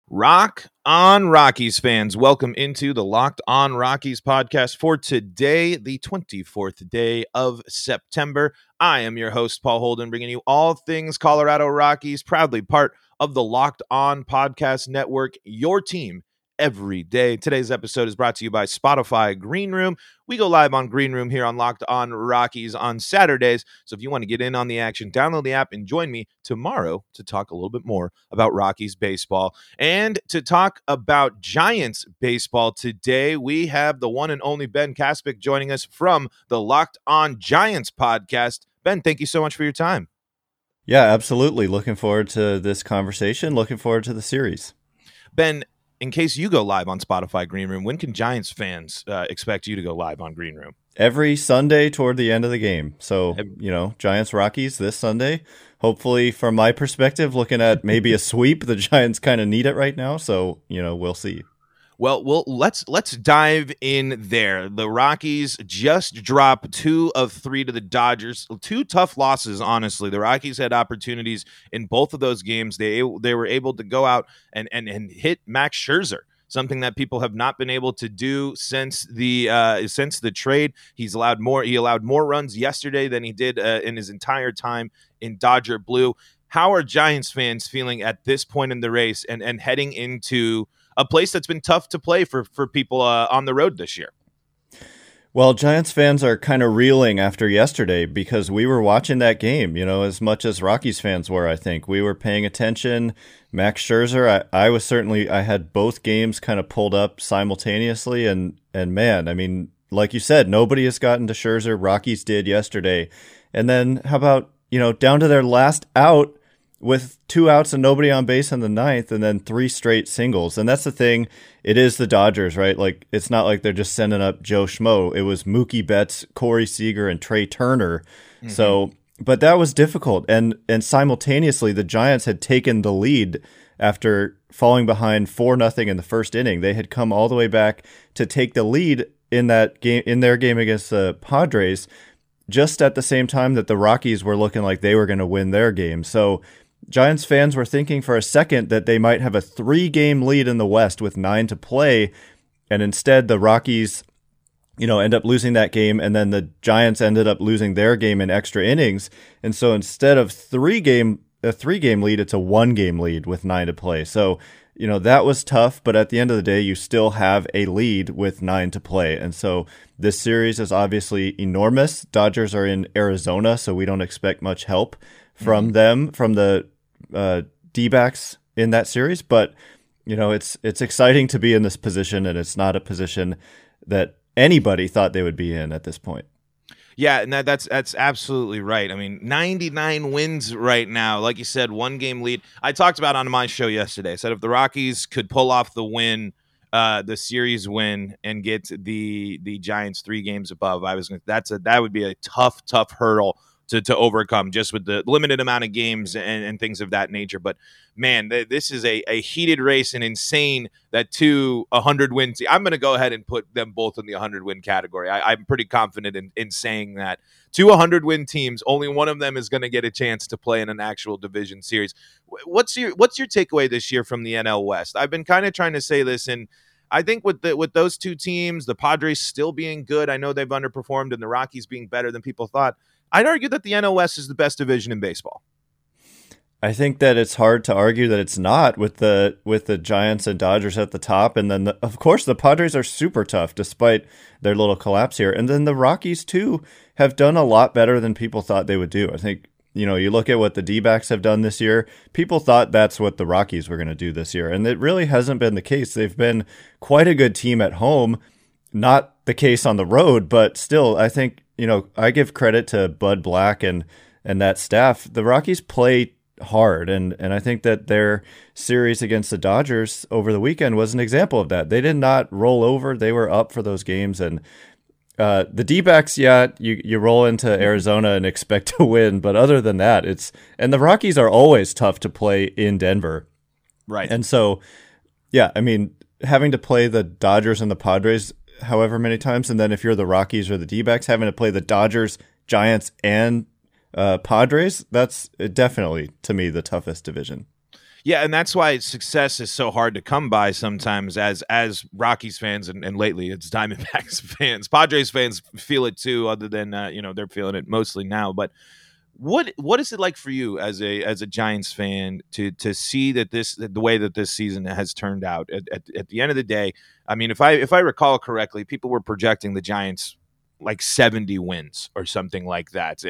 Rock on Rockies fans, welcome into the Locked on Rockies podcast for today, the 24th day of September. I am your host, Paul Holden, bringing you all things Colorado Rockies, proudly part of the Locked on Podcast Network, your team every day. Today's episode is brought to you by Spotify Green Room. We go live on Green Room here on Locked on Rockies on Saturdays. So if you want to get in on the action, download the app and join me tomorrow to talk a little bit more about Rockies baseball. And to talk about Giants baseball today, we have the one and only Ben Kaspick joining us from the Locked on Giants podcast. Ben, thank you so much for your time. Yeah, absolutely. Looking forward to this conversation. Looking forward to the series. Ben, in case you go live on Spotify Green Room, when can Giants fans expect you to go live on Green Room? Every Sunday toward the end of the game. So, Giants Rockies this Sunday. Hopefully, from my perspective, looking at maybe a sweep, the Giants kind of need it right now. So, we'll see. Well, let's dive in there. The Rockies just dropped 2 of 3 to the Dodgers. 2 tough losses, honestly. The Rockies had opportunities in both of those games. They were able to go out and hit Max Scherzer, something that people have not been able to do since the trade. He allowed more runs yesterday than he did in his entire time in Dodger blue. How are Giants fans feeling at this point in the race and heading into a place that's been tough to play for people on the road this year? Well, Giants fans are kind of reeling after yesterday because we were watching that game, as much as Rockies fans were, I think. We were paying attention. Max Scherzer, I had both games kind of pulled up simultaneously. And man, I mean, like you said, nobody has gotten to Scherzer. Rockies did yesterday. And then how about, down to their last out, with 2 outs and nobody on base in the 9th, and then 3 straight singles. And that's the thing. It is the Dodgers, right? Like, it's not like they're just sending up Joe Schmo. It was Mookie Betts, Corey Seager, and Trey Turner. Mm-hmm. So, but that was difficult. And simultaneously, the Giants had taken the lead after falling behind 4-0 in the first inning. They had come all the way back to take the lead in that game, in their game against the Padres, just at the same time that the Rockies were looking like they were going to win their game. So, Giants fans were thinking for a second that they might have a 3-game lead in the West with 9 to play, and instead the Rockies, end up losing that game, and then the Giants ended up losing their game in extra innings, and so instead of a 3-game lead, it's a 1-game lead with 9 to play. So, that was tough, but at the end of the day, you still have a lead with 9 to play, and so this series is obviously enormous. Dodgers are in Arizona, so we don't expect much help from them, from the D-backs in that series, but it's exciting to be in this position, and it's not a position that anybody thought they would be in at this point. Yeah, and that's absolutely right. I mean, 99 wins right now. Like you said, 1-game lead. I talked about on my show yesterday. I said if the Rockies could pull off the win, the series win, and get the Giants 3 games above, that would be a tough hurdle to overcome, just with the limited amount of games and things of that nature. But man, this is a heated race, and insane that 2 100-win teams. I'm going to go ahead and put them both in the 100-win category. I'm pretty confident in saying that 2 100-win teams, only one of them is going to get a chance to play in an actual division series. What's your takeaway this year from the NL West? I've been kind of trying to say this, and I think with those 2 teams, the Padres still being good, I know they've underperformed, and the Rockies being better than people thought, I'd argue that the NL West is the best division in baseball. I think that it's hard to argue that it's not, with the Giants and Dodgers at the top, and then of course the Padres are super tough despite their little collapse here, and then the Rockies too have done a lot better than people thought they would do. I think you look at what the D-backs have done this year. People thought that's what the Rockies were going to do this year, and it really hasn't been the case. They've been quite a good team at home, not the case on the road, but still, I think. I give credit to Bud Black and that staff. The Rockies play hard, and I think that their series against the Dodgers over the weekend was an example of that. They did not roll over. They were up for those games, and the D-backs, you roll into Arizona and expect to win, but other than that, and the Rockies are always tough to play in Denver. Right. And so, yeah, I mean, having to play the Dodgers and the Padres however many times, and then if you're the Rockies or the D-backs, having to play the Dodgers, Giants, and Padres, that's definitely, to me, the toughest division. Yeah, and that's why success is so hard to come by sometimes as Rockies fans, and lately it's Diamondbacks fans. Padres fans feel it too, other than they're feeling it mostly now. But what is it like for you as a Giants fan to see that the way that this season has turned out? At the end of the day, I mean, if I recall correctly, people were projecting the Giants like 70 wins or something like that.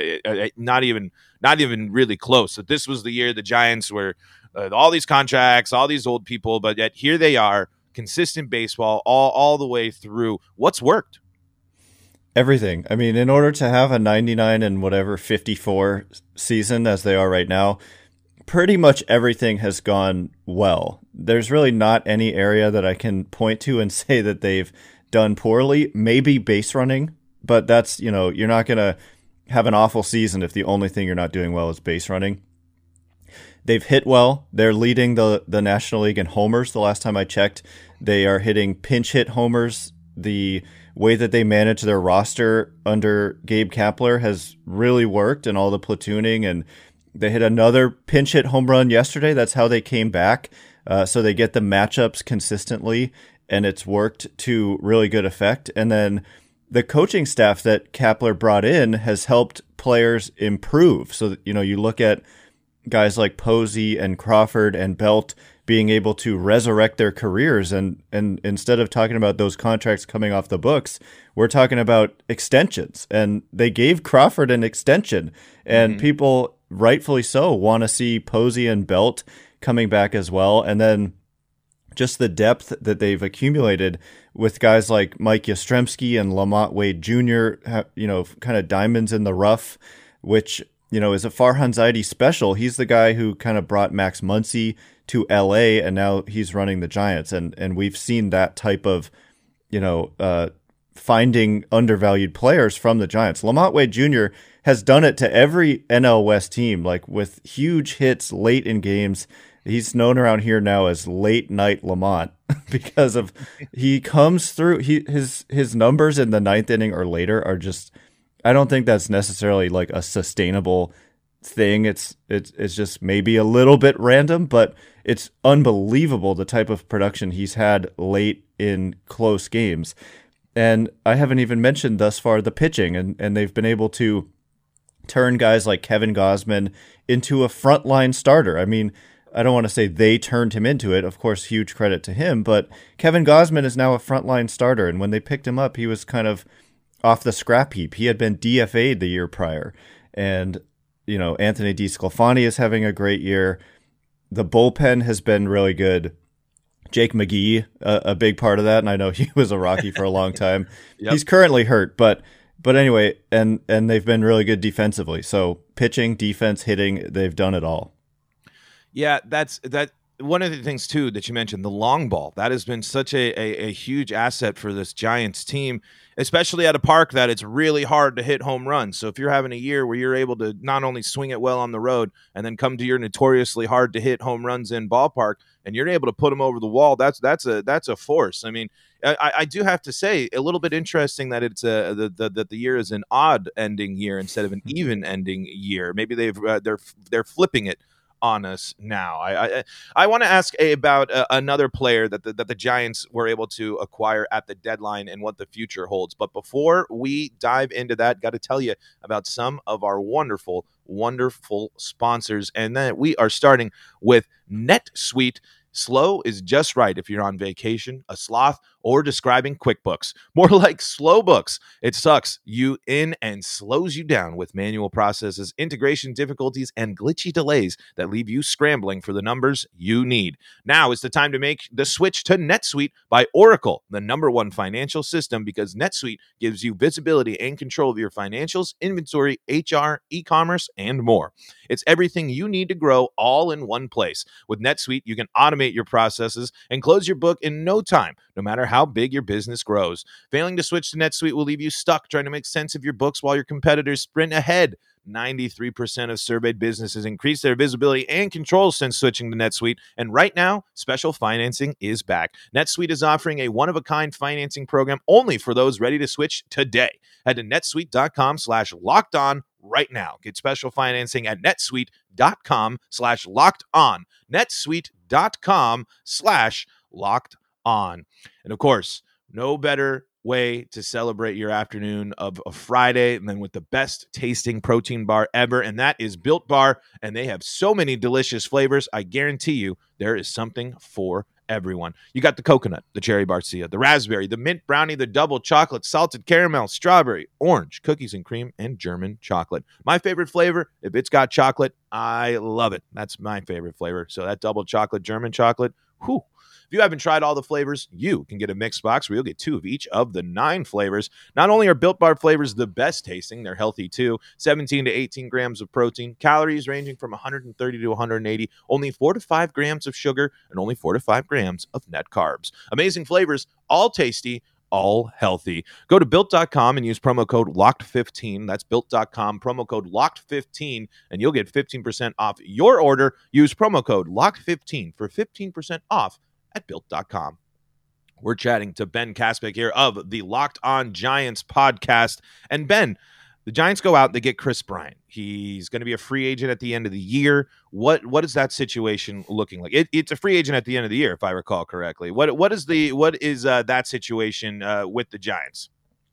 Not even really close. That this was the year the Giants were all these contracts, all these old people, but yet here they are, consistent baseball all the way through. What's worked? Everything. I mean, in order to have a 99 and whatever 54 season as they are right now, pretty much everything has gone well. There's really not any area that I can point to and say that they've done poorly. Maybe base running, but that's, you're not going to have an awful season if the only thing you're not doing well is base running. They've hit well. They're leading the National League in homers. The last time I checked, they are hitting pinch hit homers. The way that they manage their roster under Gabe Kapler has really worked, and all the platooning, and they hit another pinch hit home run yesterday. That's how they came back. So they get the matchups consistently, and it's worked to really good effect. And then the coaching staff that Kapler brought in has helped players improve. So that, you look at guys like Posey and Crawford and Belt being able to resurrect their careers. And instead of talking about those contracts coming off the books, we're talking about extensions. And they gave Crawford an extension, and people, rightfully so, want to see Posey and Belt coming back as well. And then just the depth that they've accumulated with guys like Mike Yastrzemski and Lamont Wade Jr., kind of diamonds in the rough, which, is a Farhan Zaidi special. He's the guy who kind of brought Max Muncy to LA, and now he's running the Giants. And we've seen that type of, finding undervalued players from the Giants. Lamont Wade Jr. has done it to every NL West team, like with huge hits late in games. He's known around here now as Late Night Lamont because of he comes through. His numbers in the ninth inning or later are just, I don't think that's necessarily like a sustainable thing. It's just maybe a little bit random, but it's unbelievable the type of production he's had late in close games. And I haven't even mentioned thus far the pitching, and they've been able to turn guys like Kevin Gausman into a frontline starter. I mean, I don't want to say they turned him into it. Of course, huge credit to him, but Kevin Gausman is now a frontline starter. And when they picked him up, he was kind of off the scrap heap. He had been DFA'd the year prior. And, Anthony DeSclafani is having a great year. The bullpen has been really good. Jake McGee, a big part of that. And I know he was a Rocky for a long time. Yep. He's currently hurt, but anyway, and they've been really good defensively. So pitching, defense, hitting, they've done it all. Yeah, that's one of the things too that you mentioned, the long ball. That has been such a huge asset for this Giants team, especially at a park that it's really hard to hit home runs. So if you're having a year where you're able to not only swing it well on the road and then come to your notoriously hard to hit home runs in ballpark, and you're able to put them over the wall, that's a force. I mean, I do have to say, a little bit interesting that it's that the year is an odd ending year instead of an even ending year. Maybe they're flipping it on us now. I want to ask about another player that the Giants were able to acquire at the deadline and what the future holds. But before we dive into that, got to tell you about some of our wonderful sponsors, and then we are starting with NetSuite. Slow is just right if you're on vacation, a sloth, or describing QuickBooks. More like slow books. It sucks you in and slows you down with manual processes, integration difficulties, and glitchy delays that leave you scrambling for the numbers you need. Now is the time to make the switch to NetSuite by Oracle, the #1 financial system, because NetSuite gives you visibility and control of your financials, inventory, HR, e-commerce, and more. It's everything you need to grow all in one place. With NetSuite, you can automate your processes and close your book in no time, no matter how big your business grows. Failing to switch to NetSuite will leave you stuck trying to make sense of your books while your competitors sprint ahead. 93% of surveyed businesses increase their visibility and control since switching to NetSuite. And right now, special financing is back. NetSuite is offering a one-of-a-kind financing program only for those ready to switch today. Head to netsuite.com/lockedon right now. Get special financing at netsuite.com/locked-on. netsuite.com/locked-on. And of course, no better way to celebrate your afternoon of a Friday than with the best tasting protein bar ever, and that is Built Bar. And they have so many delicious flavors. I guarantee you there is something for everyone. You got the coconut, the cherry barcia, the raspberry, the mint brownie, the double chocolate, salted caramel, strawberry, orange, cookies and cream, and German chocolate. My favorite flavor, if it's got chocolate, I love it. That's my favorite flavor. So that double chocolate, German chocolate, whew. If you haven't tried all the flavors, you can get a mixed box where you'll get 2 of each of the 9 flavors. Not only are Built Bar flavors the best tasting, they're healthy too. 17 to 18 grams of protein, calories ranging from 130 to 180, only 4 to 5 grams of sugar, and only 4 to 5 grams of net carbs. Amazing flavors, all tasty, all healthy. Go to Built.com and use promo code LOCKED15. That's Built.com, promo code LOCKED15, and you'll get 15% off your order. Use promo code LOCKED15 for 15% off at Built.com. We're chatting to Ben Kaspick here of the Locked On Giants podcast. And Ben, the Giants go out, they get Chris Bryant. He's going to be a free agent at the end of the year. What is that situation looking like? It's a free agent at the end of the year, if I recall correctly. What is that situation with the Giants?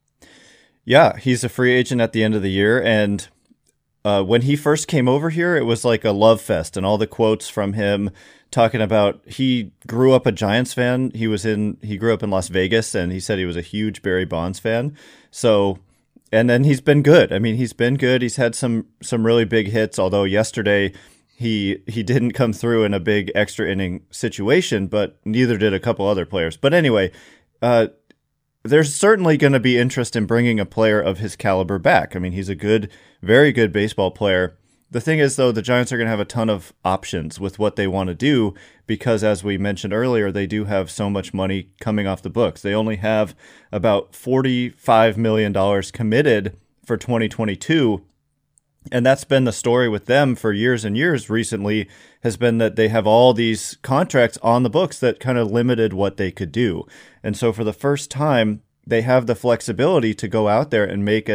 Yeah, he's a free agent at the end of the year, and when he first came over here, it was like a love fest, and all the quotes from him talking about he grew up a Giants fan. He grew up in Las Vegas, and he said he was a huge Barry Bonds fan. So, and then he's been good. I mean, he's been good. He's had some really big hits, although yesterday he didn't come through in a big extra inning situation, but neither did a couple other players. But anyway, there's certainly going to be interest in bringing a player of his caliber back. I mean, he's a good, very good baseball player. The thing is, though, the Giants are going to have a ton of options with what they want to do because, as we mentioned earlier, they do have so much money coming off the books. They only have about $45 million committed for 2022, and that's been the story with them for years and years recently, has been that they have all these contracts on the books that kind of limited what they could do. And so for the first time, they have the flexibility to go out there and make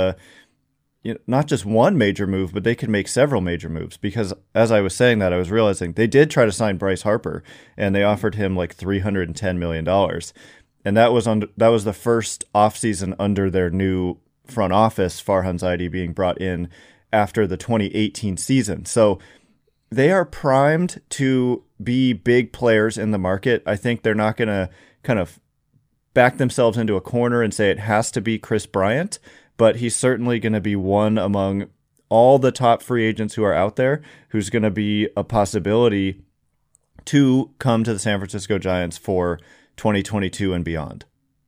not just one major move, but they could make several major moves. Because as I was saying that, I was realizing they did try to sign Bryce Harper, and they offered him like $310 million. And that was the first offseason under their new front office, Farhan Zaidi being brought in after the 2018 season. So they are primed to be big players in the market. I think they're not going to kind of back themselves into a corner and say it has to be Chris Bryant, but he's certainly going to be one among all the top free agents who are out there who's going to be a possibility to come to the San Francisco Giants for 2022 and beyond.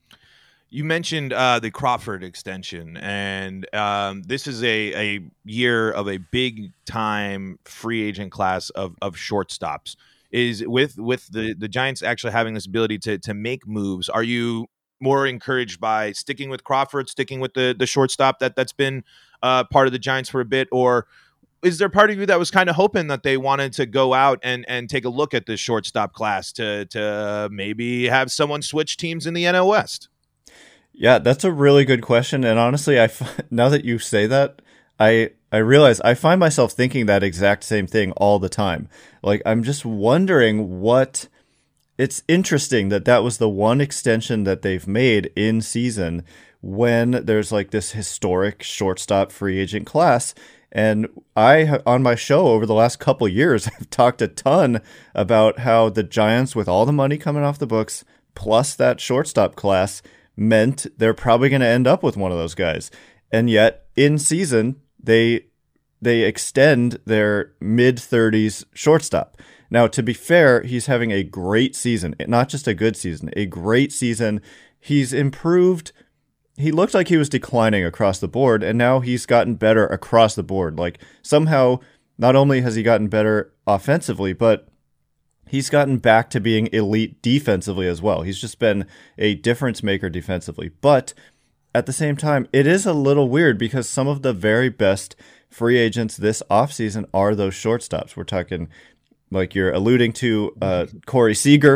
You mentioned the Crawford extension, and this is a year of a big-time free agent class of shortstops. Is with the Giants actually having this ability to make moves, are you more encouraged by sticking with Crawford, sticking with the shortstop that's been part of the Giants for a bit, or is there part of you that was kind of hoping that they wanted to go out and take a look at the shortstop class to maybe have someone switch teams in the NL West? Yeah, that's a really good question. And honestly, now that you say that, I realize I find myself thinking that exact same thing all the time. Like, I'm just wondering it's interesting that was the one extension that they've made in season when there's like this historic shortstop free agent class. And on my show over the last couple years, I've talked a ton about how the Giants, with all the money coming off the books, plus that shortstop class, meant they're probably going to end up with one of those guys. And yet in season, they extend their mid-30s shortstop. Now, to be fair, he's having a great season, not just a good season, a great season. He's improved. He looked like he was declining across the board, and now he's gotten better across the board. Like, somehow, not only has he gotten better offensively, but he's gotten back to being elite defensively as well. He's just been a difference maker defensively. But at the same time, it is a little weird because some of the very best free agents this offseason are those shortstops. We're talking, like you're alluding to, Corey Seager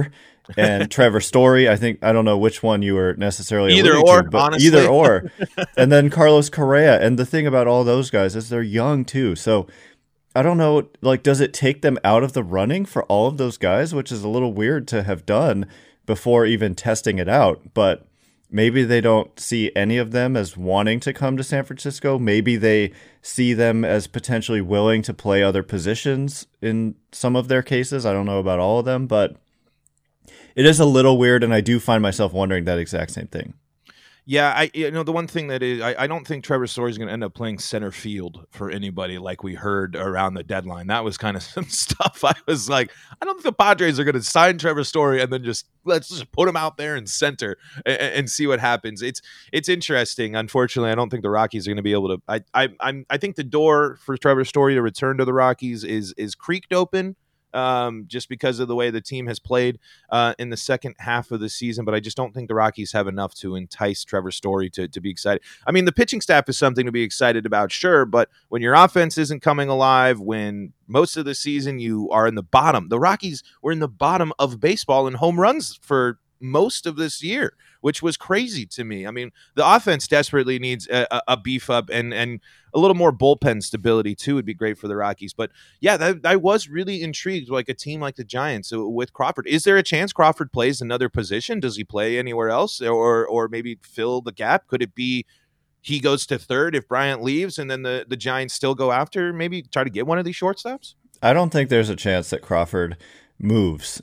and Trevor Story. I don't know which one you were necessarily Either alluding or, to, but honestly. either or. And then Carlos Correa. And the thing about all those guys is they're young too. So I don't know, like, does it take them out of the running for all of those guys, which is a little weird to have done before even testing it out. But maybe they don't see any of them as wanting to come to San Francisco. Maybe they see them as potentially willing to play other positions in some of their cases. I don't know about all of them, but it is a little weird, and I do find myself wondering that exact same thing. Yeah, the one thing that is, I don't think Trevor Story is going to end up playing center field for anybody like we heard around the deadline. That was kind of some stuff. I was like, I don't think the Padres are going to sign Trevor Story and then let's just put him out there in center and see what happens. It's interesting. Unfortunately, I don't think the Rockies are going to be able to. I think the door for Trevor Story to return to the Rockies is creaked open. Just because of the way the team has played in the second half of the season. But I just don't think the Rockies have enough to entice Trevor Story to be excited. I mean, the pitching staff is something to be excited about, sure, but when your offense isn't coming alive, when most of the season you are in the bottom, the Rockies were in the bottom of baseball in home runs for most of this year, which was crazy to me. I mean, the offense desperately needs a beef up and a little more bullpen stability too would be great for the Rockies. But yeah, I was really intrigued, like a team like the Giants with Crawford. Is there a chance Crawford plays another position? Does he play anywhere else, or maybe fill the gap? Could it be he goes to third if Bryant leaves, and then the Giants still go after, maybe try to get one of these shortstops? I don't think there's a chance that Crawford moves.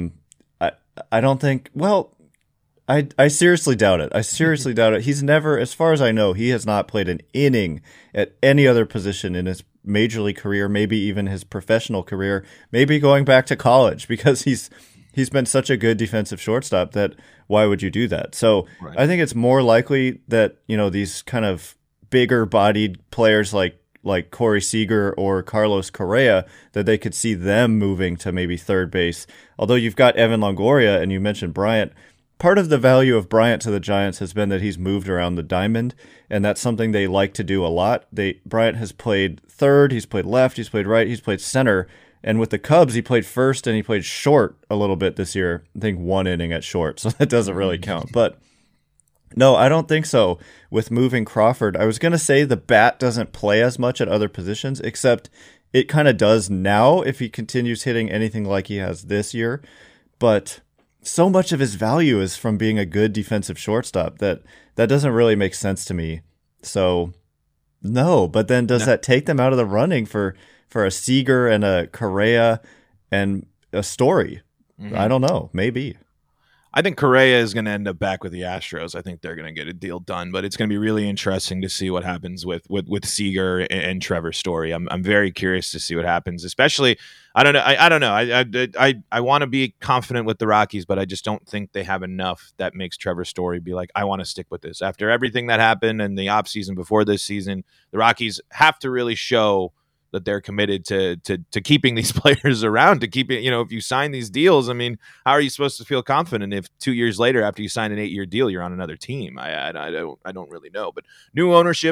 I don't think. Well, I seriously doubt it. I seriously doubt it. He's never, as far as I know, he has not played an inning at any other position in his major league career, maybe even his professional career, maybe going back to college, because he's been such a good defensive shortstop that why would you do that? So right. I think it's more likely that, these kind of bigger bodied players like Corey Seager or Carlos Correa, that they could see them moving to maybe third base. Although you've got Evan Longoria and you mentioned Bryant. Part of the value of Bryant to the Giants has been that he's moved around the diamond, and that's something they like to do a lot. Bryant has played third, he's played left, he's played right, he's played center, and with the Cubs, he played first and he played short a little bit this year. I think 1 inning at short, so that doesn't really count. But no, I don't think so with moving Crawford. I was going to say the bat doesn't play as much at other positions, except it kind of does now if he continues hitting anything like he has this year. But so much of his value is from being a good defensive shortstop that doesn't really make sense to me. So no, but then does that take them out of the running for a Seager and a Correa and a Story? Mm-hmm. I don't know. Maybe. I think Correa is going to end up back with the Astros. I think they're going to get a deal done, but it's going to be really interesting to see what happens with Seager and Trevor Story. I'm very curious to see what happens, especially, I don't know. I want to be confident with the Rockies, but I just don't think they have enough that makes Trevor Story be like, I want to stick with this. After everything that happened in the offseason before this season, the Rockies have to really show that they're committed to keeping these players around, to keep it, if you sign these deals, I mean, how are you supposed to feel confident if 2 years later, after you sign an 8-year deal, you're on another team? I don't really know, but new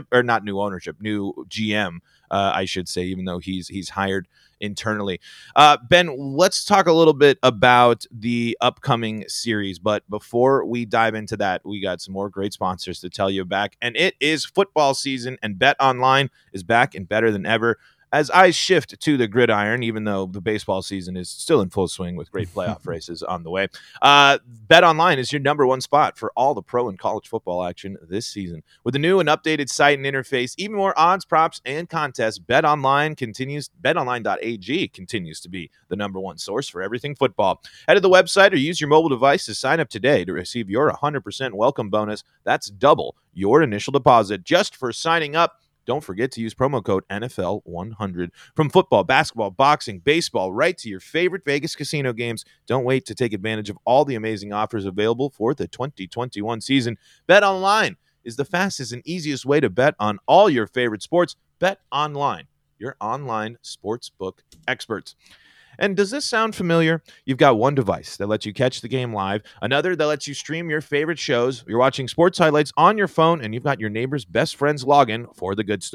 GM, I should say, even though he's hired internally. Ben, let's talk a little bit about the upcoming series, but before we dive into that, we got some more great sponsors to tell you about, and it is football season, and Bet-Online is back and better than ever. As I shift to the gridiron, even though the baseball season is still in full swing with great playoff races on the way, Bet-Online is your number one spot for all the pro and college football action this season. With a new and updated site and interface, even more odds, props, and contests, BetOnline.ag continues to be the number one source for everything football. Head to the website or use your mobile device to sign up today to receive your 100% welcome bonus. That's double your initial deposit just for signing up. Don't forget to use promo code NFL100. From football, basketball, boxing, baseball, right to your favorite Vegas casino games. Don't wait to take advantage of all the amazing offers available for the 2021 season. Bet-Online is the fastest and easiest way to bet on all your favorite sports. Bet-Online, your online sportsbook experts. And does this sound familiar? You've got one device that lets you catch the game live, another that lets you stream your favorite shows. You're watching sports highlights on your phone, and you've got your neighbor's best friend's login for the good stuff.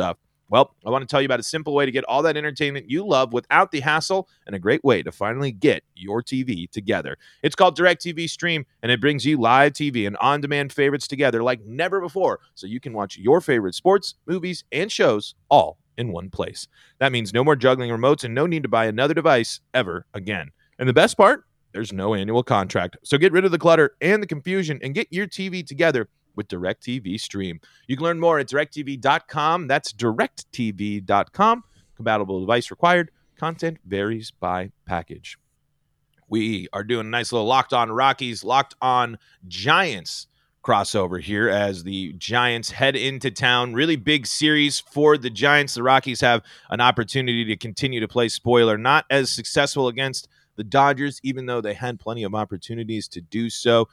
Well, I want to tell you about a simple way to get all that entertainment you love without the hassle and a great way to finally get your TV together. It's called DirecTV Stream, and it brings you live TV and on-demand favorites together like never before, so you can watch your favorite sports, movies, and shows all in one place. That means no more juggling remotes and no need to buy another device ever again. And the best part? There's no annual contract. So get rid of the clutter and the confusion and get your TV together with DirecTV Stream. You can learn more at directv.com. That's directv.com. Compatible device required. Content varies by package. We are doing a nice little Locked On Rockies, Locked On Giants crossover here as the Giants head into town. Really big series for the Giants. The Rockies have an opportunity to continue to play spoiler. Not as successful against the Dodgers, even though they had plenty of opportunities to do so.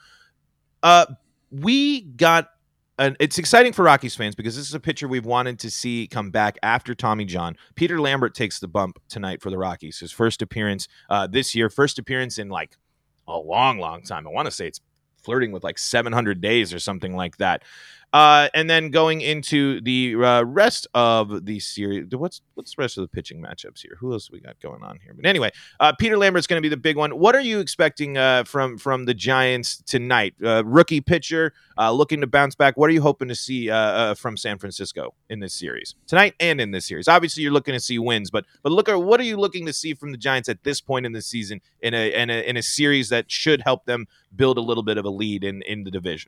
It's exciting for Rockies fans because this is a pitcher we've wanted to see come back after Tommy John. Peter Lambert takes the bump tonight for the Rockies. His first appearance this year, first appearance in like a long, long time. I want to say it's flirting with like 700 days or something like that. And then going into the rest of the series, what's the rest of the pitching matchups here? Who else we got going on here? But anyway, Peter Lambert's going to be the big one. What are you expecting from the Giants tonight? Rookie pitcher looking to bounce back. What are you hoping to see from San Francisco in this series tonight and in this series? Obviously, you're looking to see wins, but look at what are you looking to see from the Giants at this point in the season in a series that should help them build a little bit of a lead in the division.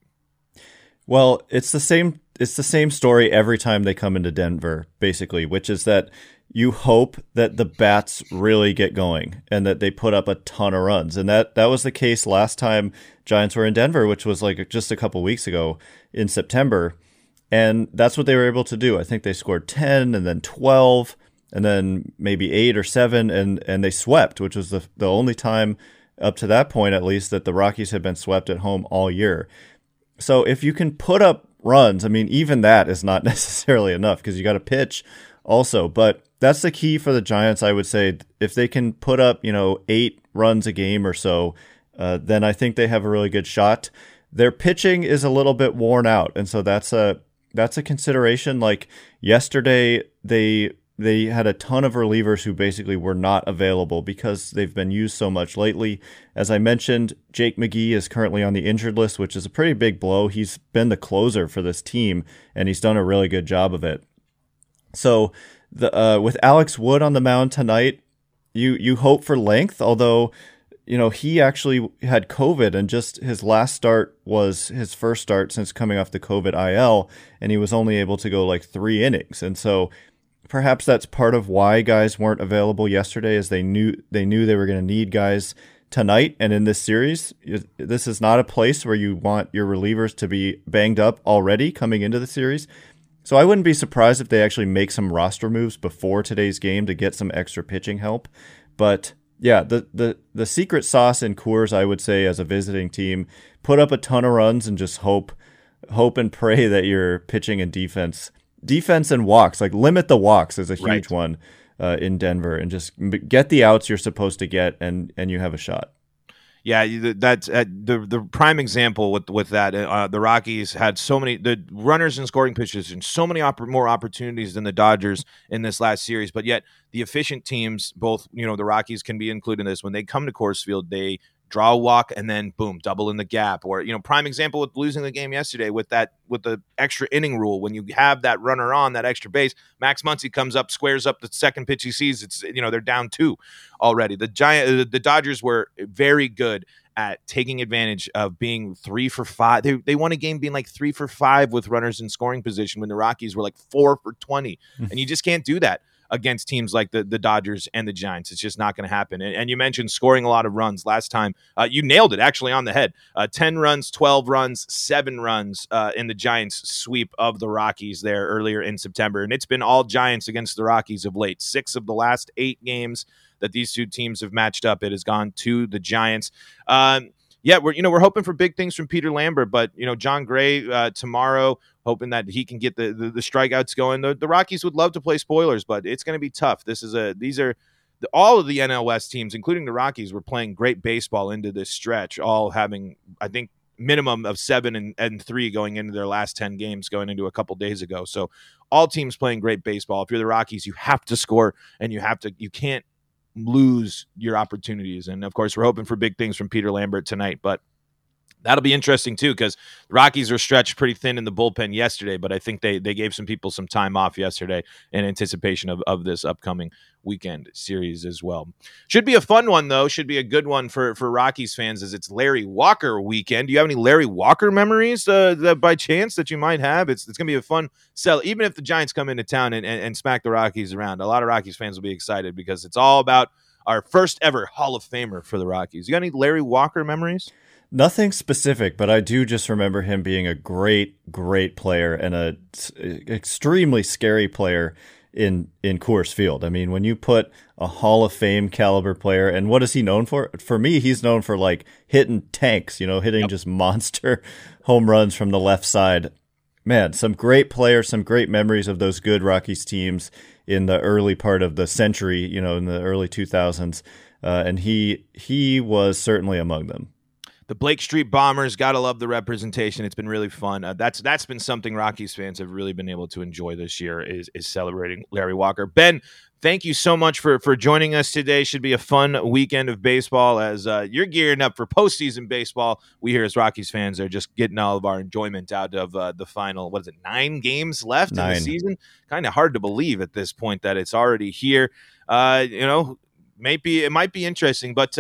Well, it's the same story every time they come into Denver, basically, which is that you hope that the bats really get going and that they put up a ton of runs. And that was the case last time Giants were in Denver, which was like just a couple weeks ago in September. And that's what they were able to do. I think they scored 10 and then 12 and then maybe 8 or 7 and they swept, which was the only time up to that point, at least, that the Rockies had been swept at home all year. So if you can put up runs, I mean, even that is not necessarily enough because you got to pitch also. But that's the key for the Giants, I would say. If they can put up, 8 runs a game or so, then I think they have a really good shot. Their pitching is a little bit worn out, and so that's a consideration. Like yesterday, they had a ton of relievers who basically were not available because they've been used so much lately. As I mentioned, Jake McGee is currently on the injured list, which is a pretty big blow. He's been the closer for this team, and he's done a really good job of it. So with Alex Wood on the mound tonight, you hope for length, although he actually had COVID, and just his last start was his first start since coming off the COVID IL, and he was only able to go like 3 innings. And so perhaps that's part of why guys weren't available yesterday, as they knew they were going to need guys tonight and in this series. This is not a place where you want your relievers to be banged up already coming into the series. So I wouldn't be surprised if they actually make some roster moves before today's game to get some extra pitching help. But yeah, the secret sauce in Coors, I would say, as a visiting team, put up a ton of runs and just hope and pray that your pitching and defense and walks, like limit the walks is a huge one in Denver, and just get the outs you're supposed to get, and you have a shot. Yeah, that's the prime example with that. The Rockies had the runners and scoring pitchers and so many more opportunities than the Dodgers in this last series. But yet the efficient teams, both the Rockies can be included in this. When they come to Coors Field, they draw a walk and then boom, double in the gap. Or prime example with losing the game yesterday with the extra inning rule. When you have that runner on that extra base, Max Muncy comes up, squares up the second pitch he sees. It's they're down 2 already. The Dodgers were very good at taking advantage of being 3 for 5. They won a game being like 3 for 5 with runners in scoring position when the Rockies were like 4 for 20, and you just can't do that against teams like the Dodgers and the Giants. It's just not going to happen. And you mentioned scoring a lot of runs last time. You nailed it actually on the head. 10 runs, 12 runs, 7 runs in the Giants sweep of the Rockies there earlier in September. And it's been all Giants against the Rockies of late. 6 of the last 8 games that these two teams have matched up, it has gone to the Giants. We're hoping for big things from Peter Lambert, but John Gray tomorrow, hoping that he can get the strikeouts going. The Rockies would love to play spoilers, but it's going to be tough. All of the NL West teams, including the Rockies, were playing great baseball into this stretch, all having, I think, minimum of 7-3 going into their last 10 games going into a couple days ago. So all teams playing great baseball. If you're the Rockies, you have to score, and you can't lose your opportunities. And of course, we're hoping for big things from Peter Lambert tonight, but that'll be interesting too, because the Rockies are stretched pretty thin in the bullpen yesterday, but I think they gave some people some time off yesterday in anticipation of this upcoming weekend series as well. Should be a fun one, though. Should be a good one for Rockies fans, as it's Larry Walker weekend. Do you have any Larry Walker memories that by chance that you might have? It's going to be a fun sell, even if the Giants come into town and smack the Rockies around. A lot of Rockies fans will be excited because it's all about our first ever Hall of Famer for the Rockies. You got any Larry Walker memories? Nothing specific, but I do just remember him being a great player and a extremely scary player in Coors Field. I mean, when you put a Hall of Fame caliber player, and what is he known for? For me, he's known for like hitting tanks, hitting just monster home runs from the left side. Man, some great players, some great memories of those good Rockies teams in the early part of the century, in the early 2000s. And he was certainly among them. The Blake Street Bombers, gotta love the representation. It's been really fun. That's been something Rockies fans have really been able to enjoy this year, is celebrating Larry Walker. Ben, thank you so much for joining us today. Should be a fun weekend of baseball as you're gearing up for postseason baseball. We here as Rockies fans are just getting all of our enjoyment out of the final, 9 games left in the season? Kind of hard to believe at this point that it's already here. It might be interesting, but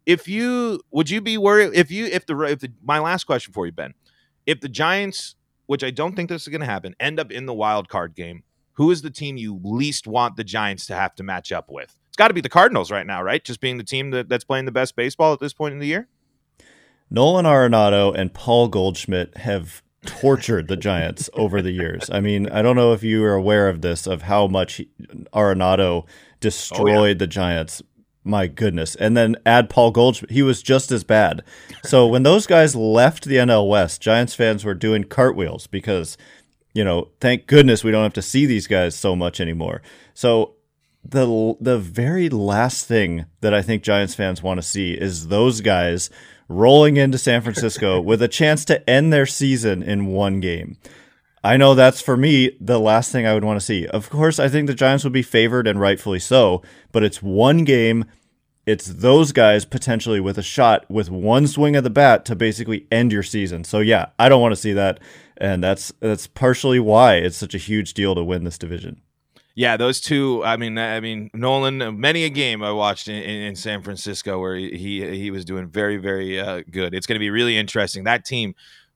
would you be worried my last question for you, Ben, if the Giants, which I don't think this is going to happen, end up in the wild card game, who is the team you least want the Giants to have to match up with? It's got to be the Cardinals right now, right? Just being the team that's playing the best baseball at this point in the year. Nolan Arenado and Paul Goldschmidt have tortured the Giants over the years. I mean, I don't know if you are aware of this, of how much Arenado destroyed the Giants. My goodness. And then add Paul Goldschmidt. He was just as bad. So when those guys left the NL West, Giants fans were doing cartwheels because, thank goodness we don't have to see these guys so much anymore. So the very last thing that I think Giants fans want to see is those guys rolling into San Francisco with a chance to end their season in one game. I know that's, for me, the last thing I would want to see. Of course, I think the Giants would be favored, and rightfully so, but it's one game. It's those guys potentially with a shot with one swing of the bat to basically end your season. So, yeah, I don't want to see that, and that's partially why it's such a huge deal to win this division. Yeah, those two. I mean, Nolan. Many a game I watched in San Francisco where he was doing very, very good. It's going to be really interesting. That team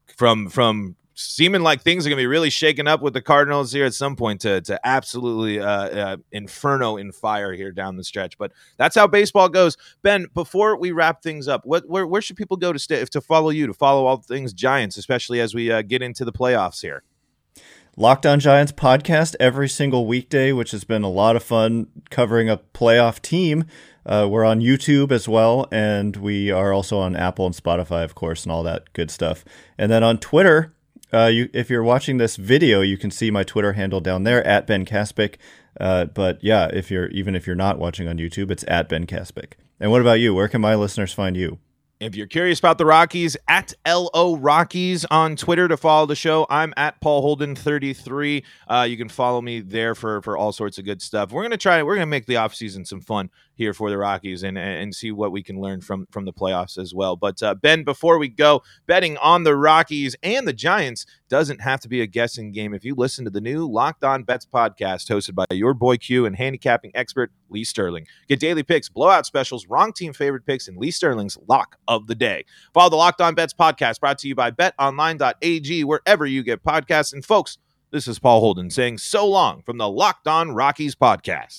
from seeming like things are going to be really shaken up with the Cardinals here at some point to absolutely inferno in fire here down the stretch. But that's how baseball goes. Ben, before we wrap things up, where should people go to follow you, to follow all things Giants, especially as we get into the playoffs here? Locked On Giants podcast every single weekday, which has been a lot of fun covering a playoff team. We're on YouTube as well, and we are also on Apple and Spotify, of course, and all that good stuff. And then on Twitter, if you're watching this video, you can see my Twitter handle down there, at Ben Kaspick. But yeah, if you're not watching on YouTube, it's at Ben Kaspick. And what about you? Where can my listeners find you? If you're curious about the Rockies, at LO Rockies on Twitter to follow the show. I'm at Paul Holden 33. You can follow me there for all sorts of good stuff. We're gonna make the offseason some fun here for the Rockies and see what we can learn from the playoffs as well. But Ben, before we go, betting on the Rockies and the Giants doesn't have to be a guessing game if you listen to the new Locked On Bets podcast hosted by your boy Q and handicapping expert Lee Sterling. Get daily picks, blowout specials, wrong team favorite picks, and Lee Sterling's lock of the day. Follow the Locked On Bets podcast, brought to you by betonline.ag, wherever you get podcasts. And folks, this is Paul Holden saying so long from the Locked On Rockies podcast.